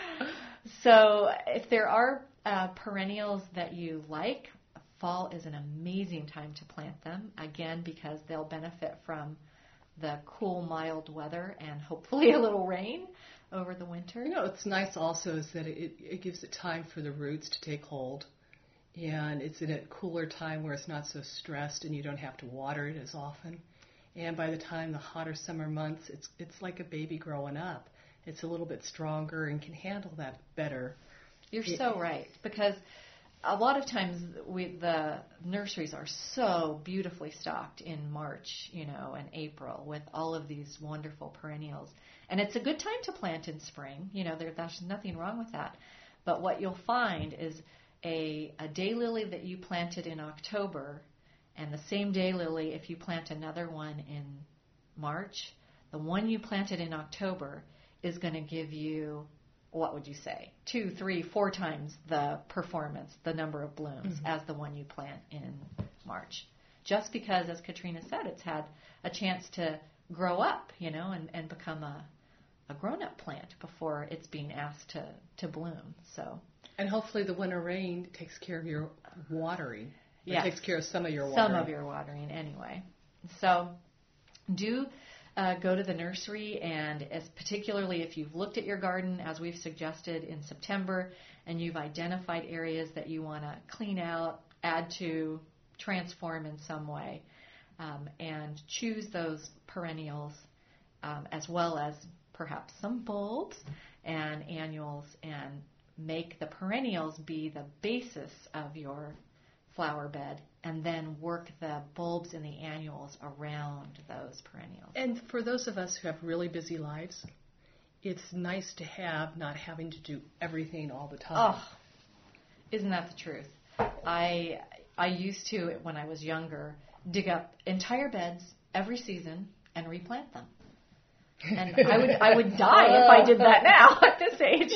So if there are uh, perennials that you like, fall is an amazing time to plant them. Again, because they'll benefit from the cool, mild weather and hopefully a little rain over the winter. You know, what's nice also is that it, it gives it time for the roots to take hold. And it's in a cooler time where it's not so stressed and you don't have to water it as often. And by the time the hotter summer months, it's it's like a baby growing up. It's a little bit stronger and can handle that better. You're it, so right, because a lot of times we, the nurseries are so beautifully stocked in March, you know, and April with all of these wonderful perennials. And it's a good time to plant in spring. You know, there, there's nothing wrong with that. But what you'll find is A, a daylily that you planted in October and the same daylily if you plant another one in March, the one you planted in October is going to give you, what would you say, two, three, four times the performance, the number of blooms mm-hmm. as the one you plant in March. Just because, as Katrina said, it's had a chance to grow up, you know, and, and become a, a grown-up plant before it's being asked to, to bloom. So. And hopefully the winter rain takes care of your watering. Yeah, takes care of some of your watering. Some of your watering, anyway. So do uh, go to the nursery, and as particularly if you've looked at your garden, as we've suggested in September, and you've identified areas that you want to clean out, add to, transform in some way, um, and choose those perennials um, as well as perhaps some bulbs and annuals, and make the perennials be the basis of your flower bed, and then work the bulbs and the annuals around those perennials. And for those of us who have really busy lives, it's nice to have not having to do everything all the time. Oh, isn't that the truth? I I used to, when I was younger, dig up entire beds every season and replant them. And I would I would die if I did that now at this age.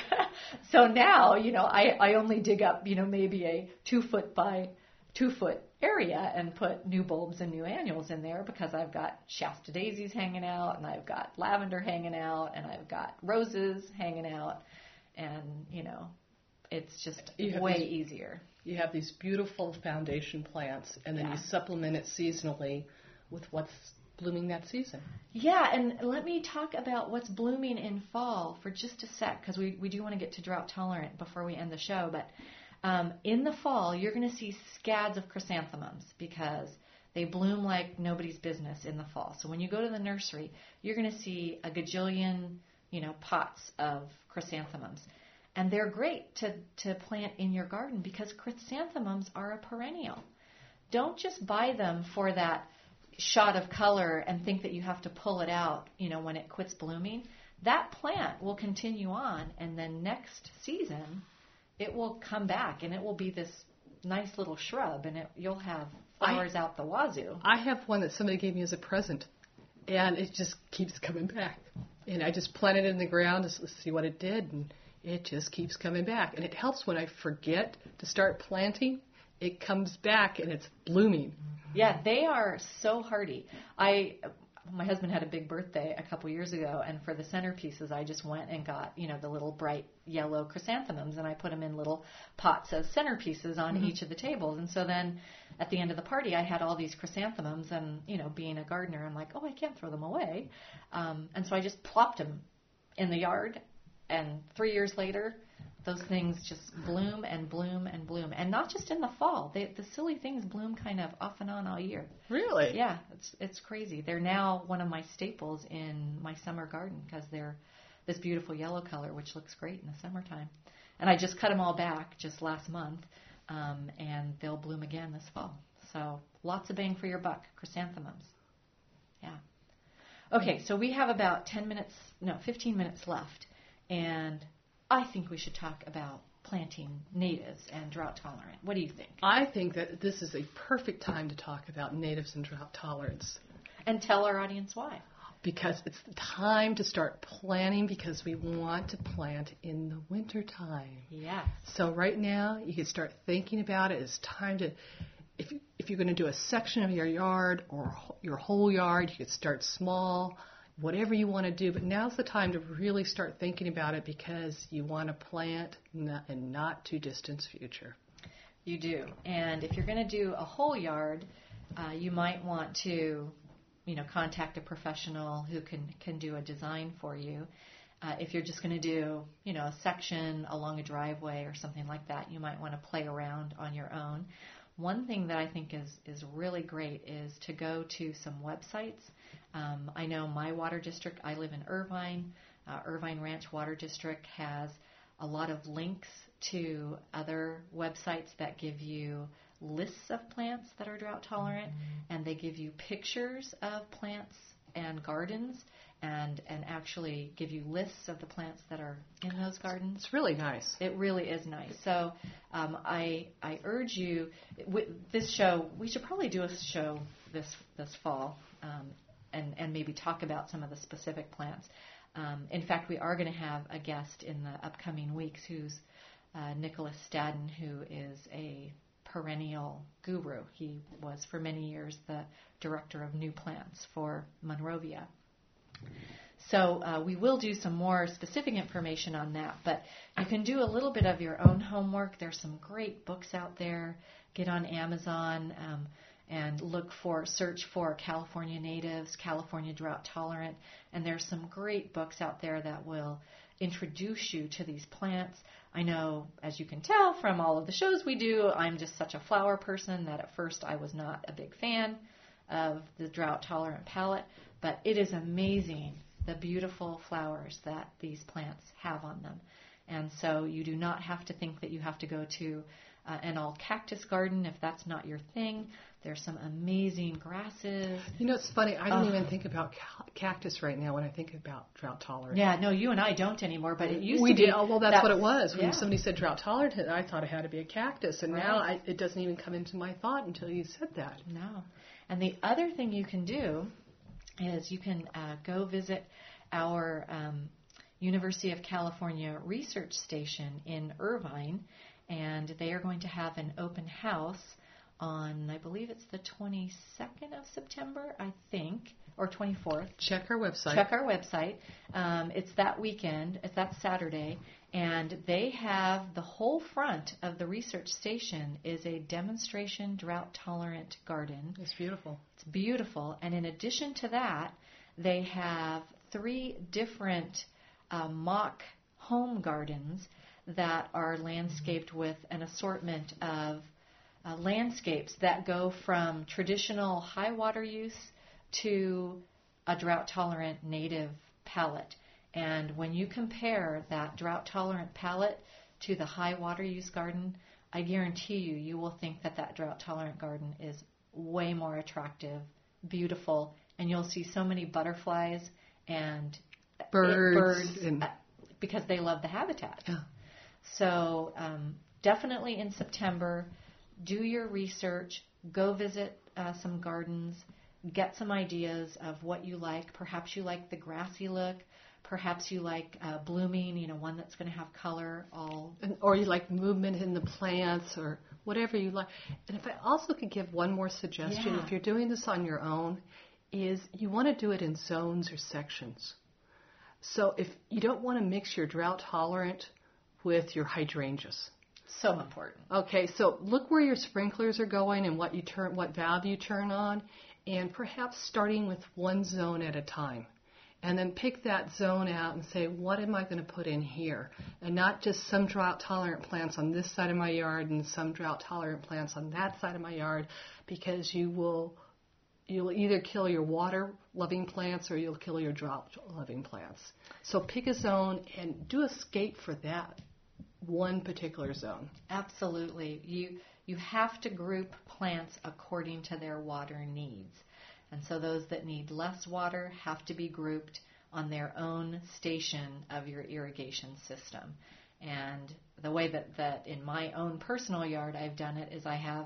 So now, you know, I, I only dig up, you know, maybe a two foot by two foot area and put new bulbs and new annuals in there, because I've got Shasta daisies hanging out, and I've got lavender hanging out, and I've got roses hanging out, and, you know, it's just way these, easier. You have these beautiful foundation plants, and then yeah. you supplement it seasonally with what's blooming that season. Yeah, and let me talk about what's blooming in fall for just a sec, because we, we do want to get to drought tolerant before we end the show. But um, in the fall, you're going to see scads of chrysanthemums, because they bloom like nobody's business in the fall. So when you go to the nursery, you're going to see a gajillion, you know, pots of chrysanthemums. And they're great to, to plant in your garden, because chrysanthemums are a perennial. Don't just buy them for that shot of color and think that you have to pull it out, you know, when it quits blooming. That plant will continue on, and then next season it will come back, and it will be this nice little shrub, and it, you'll have flowers I, out the wazoo. I have one that somebody gave me as a present, and it just keeps coming back. And I just planted it in the ground to see what it did, and it just keeps coming back. And it helps when I forget to start planting. It comes back and it's blooming. Yeah, they are so hardy. I my husband had a big birthday a couple years ago, and for the centerpieces, I just went and got, you know, the little bright yellow chrysanthemums, and I put them in little pots as centerpieces on mm-hmm. each of the tables. And so then at the end of the party, I had all these chrysanthemums, and, you know, being a gardener, I'm like, oh, I can't throw them away. Um, and so I just plopped them in the yard, and three years later, those things just bloom and bloom and bloom. And not just in the fall. They, the silly things bloom kind of off and on all year. Really? Yeah, it's it's crazy. They're now one of my staples in my summer garden because they're this beautiful yellow color, which looks great in the summertime. And I just cut them all back just last month, um, and they'll bloom again this fall. So lots of bang for your buck, chrysanthemums. Yeah. Okay, so we have about ten minutes, no, fifteen minutes left. And I think we should talk about planting natives and drought tolerant. What do you think? I think that this is a perfect time to talk about natives and drought tolerance. And tell our audience why. Because it's the time to start planting, because we want to plant in the wintertime. Yes. So right now, you can start thinking about it. It's time to, if, you, if you're going to do a section of your yard or your whole yard, you could start small. Whatever you want to do, but now's the time to really start thinking about it because you want to plant in the not too distant future. You do. And if you're going to do a whole yard, uh, you might want to, you know, contact a professional who can, can do a design for you. Uh, if you're just going to do, you know, a section along a driveway or something like that, you might want to play around on your own. One thing that I think is, is really great is to go to some websites. Um, I know my water district, I live in Irvine. Uh, Irvine Ranch Water District has a lot of links to other websites that give you lists of plants that are drought tolerant, and they give you pictures of plants and gardens and, and actually give you lists of the plants that are in those gardens. It's really nice. It really is nice. So um, I I urge you, with this show, we should probably do a show this this fall um, and, and maybe talk about some of the specific plants. Um, in fact, we are going to have a guest in the upcoming weeks who's uh, Nicholas Stadden, who is a perennial guru. He was for many years the director of new plants for Monrovia. So uh, we will do some more specific information on that, but you can do a little bit of your own homework. There's some great books out there. Get on Amazon um, and look for, search for California natives, California drought tolerant, and there's some great books out there that will introduce you to these plants. I know, as you can tell from all of the shows we do, I'm just such a flower person that at first I was not a big fan of the drought tolerant palette, but it is amazing the beautiful flowers that these plants have on them. And so you do not have to think that you have to go to uh, an all cactus garden if that's not your thing. There's some amazing grasses. You know, it's funny. I don't uh, even think about ca- cactus right now when I think about drought tolerant. Yeah, no, you and I don't anymore, but it used we to be. Did. Oh, well, that's, that's what it was. When yeah. somebody said drought tolerant, I thought it had to be a cactus. And right. now I, it doesn't even come into my thought until you said that. No. And the other thing you can do is you can uh, go visit our um, University of California research station in Irvine, and they are going to have an open house on, I believe it's the twenty-second of September, I think, or twenty-fourth. Check our website. Check our website. Um, it's that weekend. It's that Saturday. And they have the whole front of the research station is a demonstration drought-tolerant garden. It's beautiful. It's beautiful. And in addition to that, they have three different uh, mock home gardens that are landscaped with an assortment of uh, landscapes that go from traditional high water use to a drought-tolerant native palette. And when you compare that drought-tolerant palette to the high water use garden, I guarantee you, you will think that that drought-tolerant garden is way more attractive, beautiful, and you'll see so many butterflies and birds, birds and... uh, because they love the habitat. Yeah. So um, definitely in September, do your research, go visit uh, some gardens, get some ideas of what you like. Perhaps you like the grassy look. Perhaps you like uh, blooming, you know, one that's going to have color all. And, or you like movement in the plants or whatever you like. And if I also could give one more suggestion, yeah. if you're doing this on your own, is you want to do it in zones or sections. So if you don't want to mix your drought tolerant with your hydrangeas. So important. Okay, so look where your sprinklers are going and what you turn, what valve you turn on, and perhaps starting with one zone at a time. And then pick that zone out and say, what am I going to put in here? And not just some drought-tolerant plants on this side of my yard and some drought-tolerant plants on that side of my yard, because you will you'll either kill your water-loving plants or you'll kill your drought-loving plants. So pick a zone and do a scape for that one particular zone. Absolutely. You you have to group plants according to their water needs. And so those that need less water have to be grouped on their own station of your irrigation system. And the way that, that in my own personal yard I've done it is I have,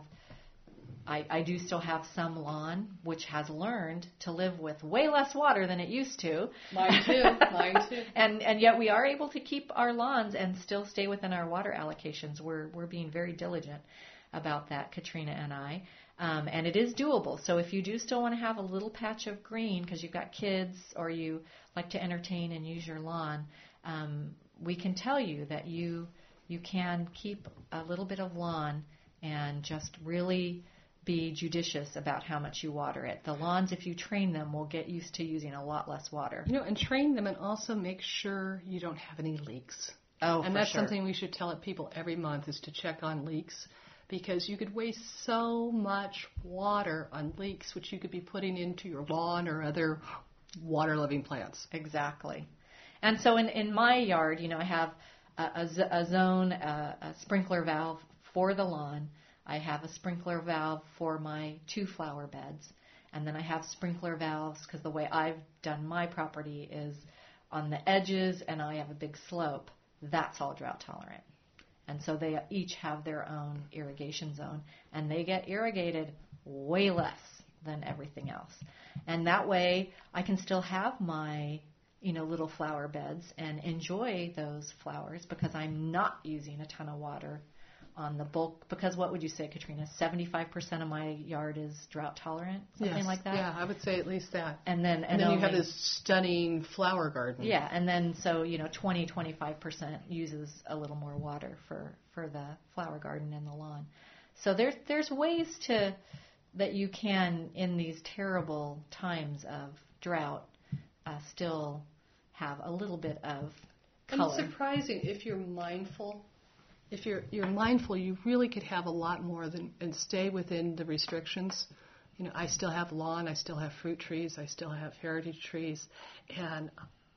I, I do still have some lawn which has learned to live with way less water than it used to. Mine too, mine too. and and yet we are able to keep our lawns and still stay within our water allocations. We're we're being very diligent about that, Katrina and I. Um, and it is doable. So if you do still want to have a little patch of green because you've got kids or you like to entertain and use your lawn, um, we can tell you that you you can keep a little bit of lawn and just really be judicious about how much you water it. The lawns, if you train them, will get used to using a lot less water. You know, and train them and also make sure you don't have any leaks. Oh, and for that's sure. something we should tell people every month is to check on leaks. Because you could waste so much water on leaks, which you could be putting into your lawn or other water-loving plants. Exactly. And so in, in my yard, you know, I have a, a, z- a zone, a, a sprinkler valve for the lawn. I have a sprinkler valve for my two flower beds. And then I have sprinkler valves because the way I've done my property is on the edges and I have a big slope. That's all drought tolerant. And so they each have their own irrigation zone, and they get irrigated way less than everything else. And that way I can still have my, you know, little flower beds and enjoy those flowers because I'm not using a ton of water on the bulk. Because what would you say, Katrina? seventy-five percent of my yard is drought tolerant, something yes, like that? Yeah, I would say at least that. And then, and, and then only, you have this stunning flower garden. Yeah, and then so, you know, twenty, twenty-five percent uses a little more water for, for the flower garden and the lawn. So there's there's ways to that you can, in these terrible times of drought, uh, still have a little bit of color. And it's surprising if you're mindful. If you're you're mindful, you really could have a lot more than and stay within the restrictions. You know, I still have lawn, I still have fruit trees, I still have heritage trees, and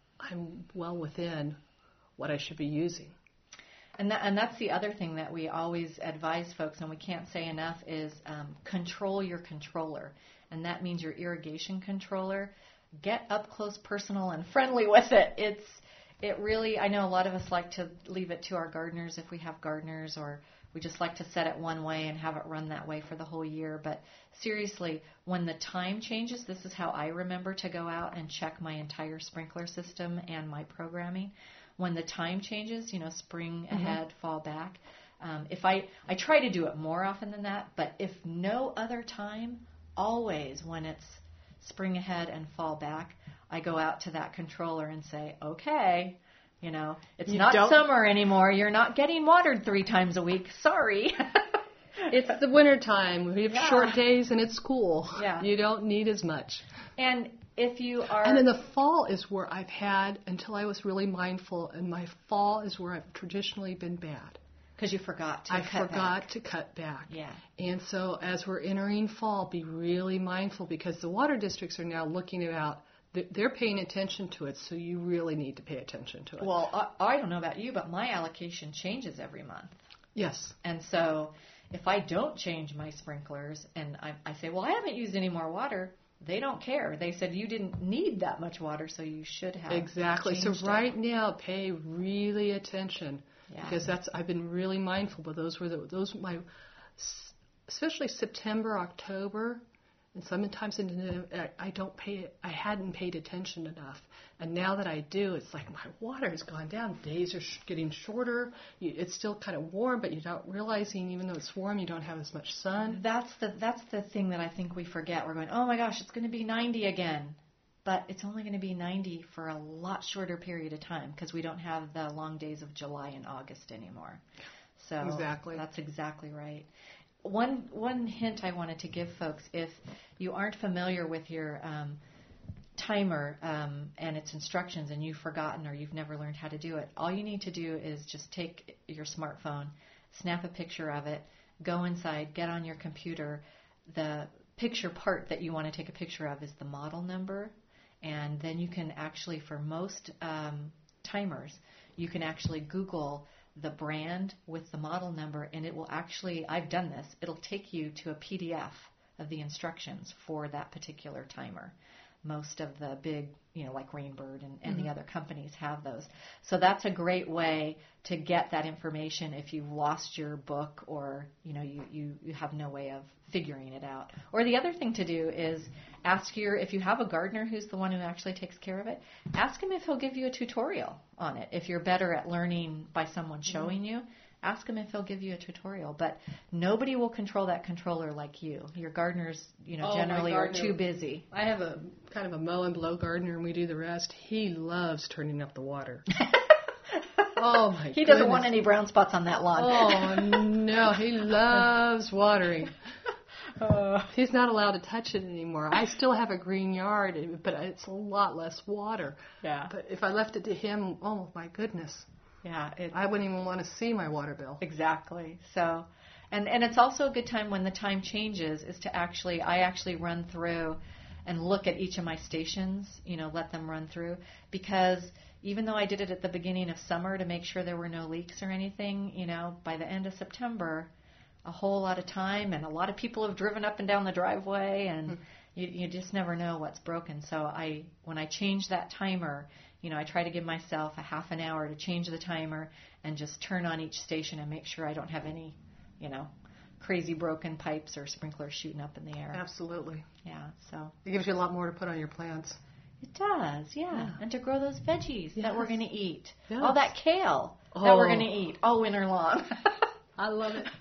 I'm well within what I should be using. And that, and that's the other thing that we always advise folks, and we can't say enough, is um, control your controller. And that means your irrigation controller. Get up close, personal, and friendly with it. It's It really, I know a lot of us like to leave it to our gardeners if we have gardeners, or we just like to set it one way and have it run that way for the whole year. But seriously, when the time changes, this is how I remember to go out and check my entire sprinkler system and my programming. When the time changes, you know, spring ahead, mm-hmm. fall back. Um, if I, I try to do it more often than that, but if no other time, always when it's spring ahead and fall back, I go out to that controller and say, okay, you know, it's you not don't... summer anymore. You're not getting watered three times a week. Sorry. It's the winter time. We have yeah. short days and it's cool. Yeah. You don't need as much. And if you are... And in the fall is where I've had, until I was really mindful, and my fall is where I've traditionally been bad. Because you forgot to I cut forgot back. to cut back. Yeah. And so as we're entering fall, be really mindful because the water districts are now looking about, they're paying attention to it, so you really need to pay attention to it. Well, I, I don't know about you, but my allocation changes every month. Yes. And so if I don't change my sprinklers and I, I say, well, I haven't used any more water, they don't care. They said you didn't need that much water, so you should have. Exactly. So right it. now, pay really attention. Yeah. Because that's I've been really mindful, but those were the, those my especially September, October, And sometimes I I don't pay, I hadn't paid attention enough. And now that I do, it's like my water has gone down. Days are sh- getting shorter. You, it's still kind of warm, but you're not realizing, even though it's warm, you don't have as much sun. That's the that's the thing that I think we forget. We're going, oh my gosh, it's going to be ninety again. But it's only going to be ninety for a lot shorter period of time because we don't have the long days of July and August anymore. So exactly. That's exactly right. One one hint I wanted to give folks, if you aren't familiar with your um, timer um, and its instructions and you've forgotten or you've never learned how to do it, all you need to do is just take your smartphone, snap a picture of it, go inside, get on your computer. The picture part that you want to take a picture of is the model number, and then you can actually, for most um, timers, you can actually Google the brand with the model number, and it will actually, I've done this, it'll take you to a P D F of the instructions for that particular timer. Most of the big, you know, like Rainbird and, and mm-hmm. the other companies have those. So that's a great way to get that information if you've lost your book or, you know, you, you, you have no way of figuring it out. Or the other thing to do is ask your, if you have a gardener who's the one who actually takes care of it, ask him if he'll give you a tutorial on it. If you're better at learning by someone showing mm-hmm. you, ask him if he'll give you a tutorial. But nobody will control that controller like you. Your gardeners, you know, oh, generally gardener, are too busy. I have a kind of a mow and blow gardener, and we do the rest. He loves turning up the water. Oh, my He goodness. doesn't want any brown spots on that lawn. Oh, no. He loves watering. Uh, He's not allowed to touch it anymore. I still have a green yard, but it's a lot less water. Yeah. But if I left it to him, oh, my goodness. Yeah, it, I wouldn't even want to see my water bill. Exactly. So, and and it's also a good time when the time changes is to actually, I actually run through and look at each of my stations, you know, let them run through, because even though I did it at the beginning of summer to make sure there were no leaks or anything, you know, by the end of September, a whole lot of time and a lot of people have driven up and down the driveway, and mm-hmm. you, you just never know what's broken. So I, when I change that timer, you know, I try to give myself a half an hour to change the timer and just turn on each station and make sure I don't have any, you know, crazy broken pipes or sprinklers shooting up in the air. Absolutely. Yeah, so. It gives you a lot more to put on your plants. It does, yeah. yeah. And to grow those veggies yes. that we're going to eat. Yes. All that kale oh. that we're going to eat all winter long. I love it.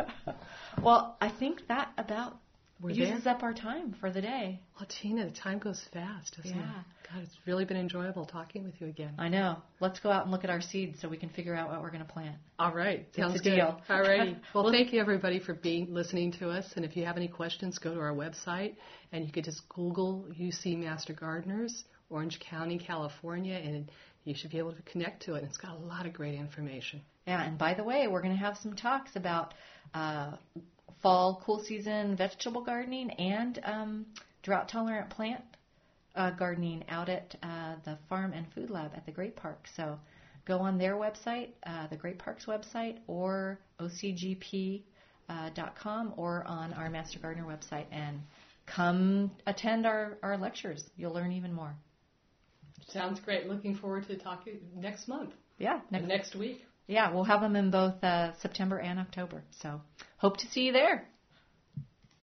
Well, I think that about We're uses there? up our time for the day. Well, Tina, the time goes fast, doesn't yeah. it? God, it's really been enjoyable talking with you again. I know. Let's go out and look at our seeds so we can figure out what we're going to plant. All right. Sounds it's a good. deal. All righty. Well, well, thank you, everybody, for being listening to us. And if you have any questions, go to our website, and you could just Google U C Master Gardeners, Orange County, California, and you should be able to connect to it. It's got a lot of great information. Yeah, and by the way, we're going to have some talks about uh, fall, cool season vegetable gardening and um, drought-tolerant plant uh, gardening out at uh, the Farm and Food Lab at the Great Park. So go on their website, uh, the Great Park's website, or O C G P dot com, or on our Master Gardener website, and come attend our, our lectures. You'll learn even more. Sounds great. Looking forward to talking next month. Yeah. Next, next week. Yeah, we'll have them in both uh, September and October. So hope to see you there.